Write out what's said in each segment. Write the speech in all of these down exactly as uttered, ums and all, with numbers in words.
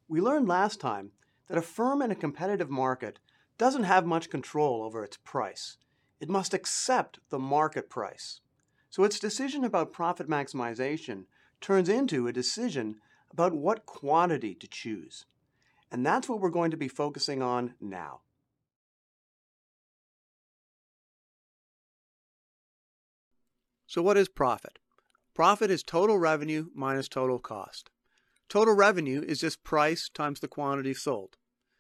We learned last time that a firm in a competitive market doesn't have much control over its price. It must accept the market price. So its decision about profit maximization turns into a decision about what quantity to choose. And that's what we're going to be focusing on now. So what is profit? Profit is total revenue minus total cost. Total revenue is just price times the quantity sold.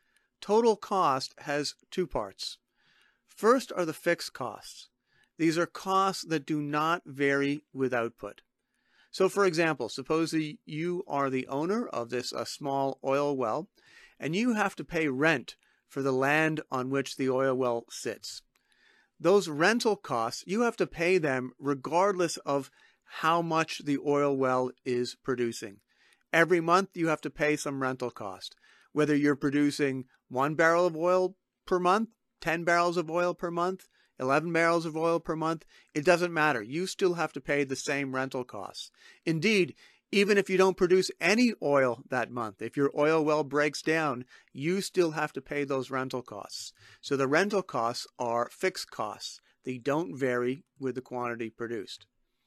Total cost has two parts. First are the fixed costs. These are costs that do not vary with output. So for example, suppose you are the owner of this uh, small oil well, and you have to pay rent for the land on which the oil well sits. Those rental costs, you have to pay them regardless of how much the oil well is producing. Every month you have to pay some rental cost. Whether you're producing one barrel of oil per month, ten barrels of oil per month, eleven barrels of oil per month, it doesn't matter. You still have to pay the same rental costs. Indeed, even if you don't produce any oil that month, if your oil well breaks down, you still have to pay those rental costs. So the rental costs are fixed costs. They don't vary with the quantity produced.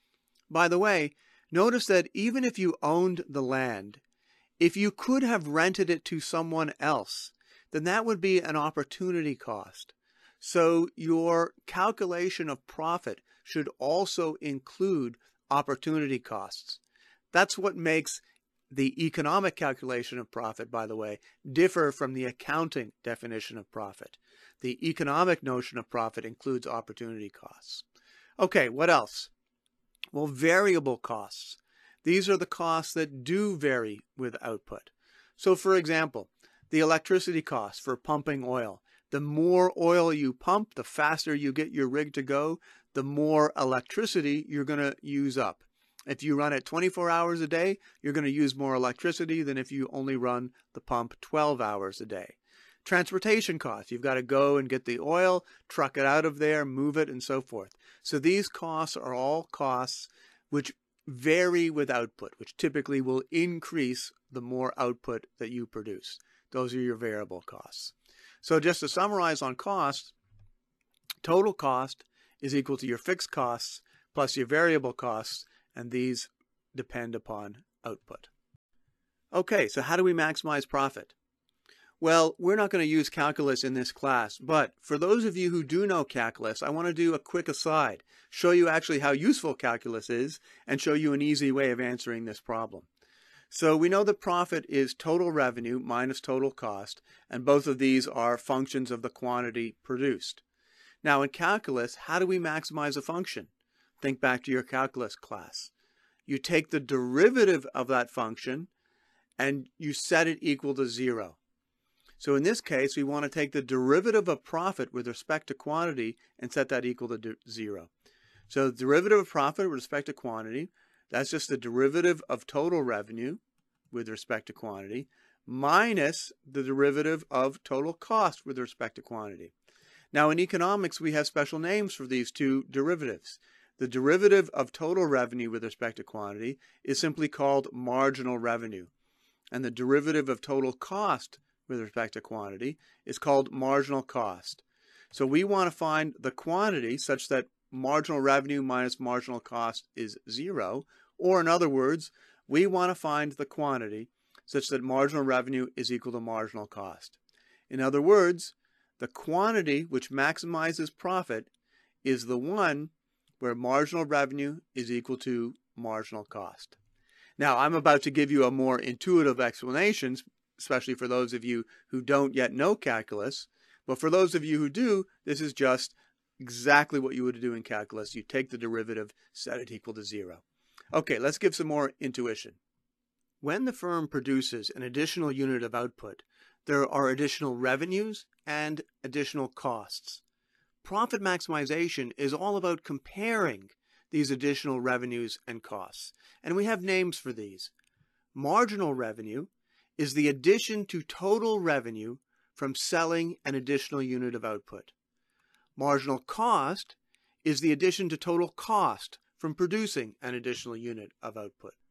By the way, notice that even if you owned the land, if you could have rented it to someone else, then that would be an opportunity cost. So your calculation of profit should also include opportunity costs. That's what makes the economic calculation of profit, by the way, differ from the accounting definition of profit. The economic notion of profit includes opportunity costs. Okay, what else? Well, variable costs. These are the costs that do vary with output. So for example, the electricity costs for pumping oil. The more oil you pump, the faster you get your rig to go, the more electricity you're going to use up. If you run it twenty-four hours a day, you're going to use more electricity than if you only run the pump twelve hours a day. Transportation costs. You've got to go and get the oil, truck it out of there, move it, and so forth. So these costs are all costs which vary with output, which typically will increase the more output that you produce. Those are your variable costs. So just to summarize on costs, total cost is equal to your fixed costs plus your variable costs, and these depend upon output. Okay, so how do we maximize profit? Well, we're not going to use calculus in this class, but for those of you who do know calculus, I want to do a quick aside, show you actually how useful calculus is, and show you an easy way of answering this problem. So we know that profit is total revenue minus total cost, and both of these are functions of the quantity produced. Now in calculus, how do we maximize a function? Think back to your calculus class. You take the derivative of that function and you set it equal to zero. So in this case, we want to take the derivative of profit with respect to quantity and set that equal to zero. So the derivative of profit with respect to quantity, that's just the derivative of total revenue with respect to quantity minus the derivative of total cost with respect to quantity. Now in economics, we have special names for these two derivatives. The derivative of total revenue with respect to quantity is simply called marginal revenue. And the derivative of total cost with respect to quantity is called marginal cost. So we want to find the quantity such that marginal revenue minus marginal cost is zero. Or in other words, we want to find the quantity such that marginal revenue is equal to marginal cost. In other words, the quantity which maximizes profit is the one where marginal revenue is equal to marginal cost. Now, I'm about to give you a more intuitive explanation, especially for those of you who don't yet know calculus. But for those of you who do, this is just exactly what you would do in calculus. You take the derivative, set it equal to zero. Okay, let's give some more intuition. When the firm produces an additional unit of output, there are additional revenues and additional costs. Profit maximization is all about comparing these additional revenues and costs. And we have names for these. Marginal revenue is the addition to total revenue from selling an additional unit of output. Marginal cost is the addition to total cost from producing an additional unit of output.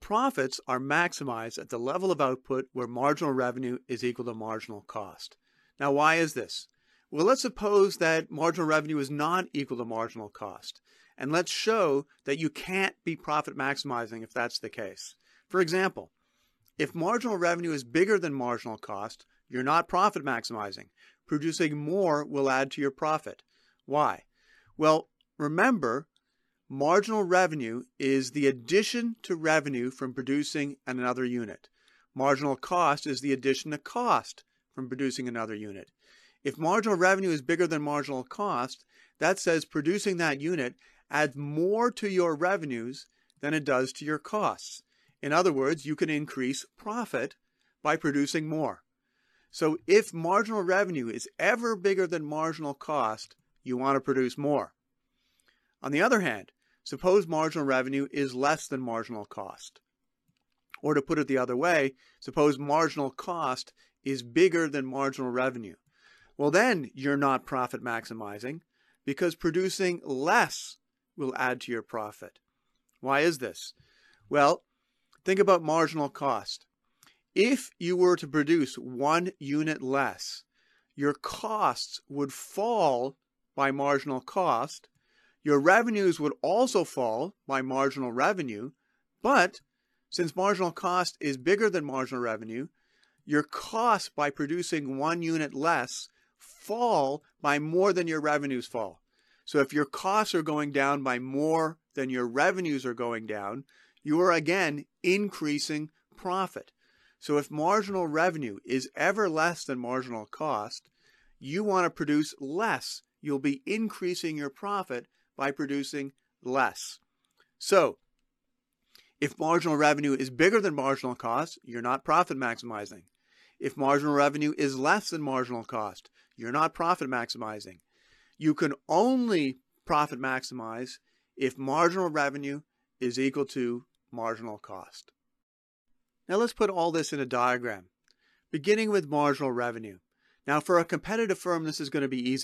Profits are maximized at the level of output where marginal revenue is equal to marginal cost. Now, why is this? Well, let's suppose that marginal revenue is not equal to marginal cost. And let's show that you can't be profit maximizing if that's the case. For example, if marginal revenue is bigger than marginal cost, you're not profit maximizing. Producing more will add to your profit. Why? Well, remember, marginal revenue is the addition to revenue from producing another unit. Marginal cost is the addition to cost from producing another unit. If marginal revenue is bigger than marginal cost, that says producing that unit adds more to your revenues than it does to your costs. In other words, you can increase profit by producing more. So if marginal revenue is ever bigger than marginal cost, you want to produce more. On the other hand, suppose marginal revenue is less than marginal cost. Or to put it the other way, suppose marginal cost is bigger than marginal revenue. Well, then you're not profit maximizing because producing less will add to your profit. Why is this? Well, think about marginal cost. If you were to produce one unit less, your costs would fall by marginal cost. Your revenues would also fall by marginal revenue, but since marginal cost is bigger than marginal revenue, your costs by producing one unit less fall by more than your revenues fall. So if your costs are going down by more than your revenues are going down, you are again increasing profit. So if marginal revenue is ever less than marginal cost, you want to produce less. You'll be increasing your profit by producing less. So if marginal revenue is bigger than marginal cost, you're not profit maximizing. If marginal revenue is less than marginal cost, you're not profit maximizing. You can only profit maximize if marginal revenue is equal to marginal cost. Now let's put all this in a diagram, beginning with marginal revenue. Now for a competitive firm, this is going to be easy.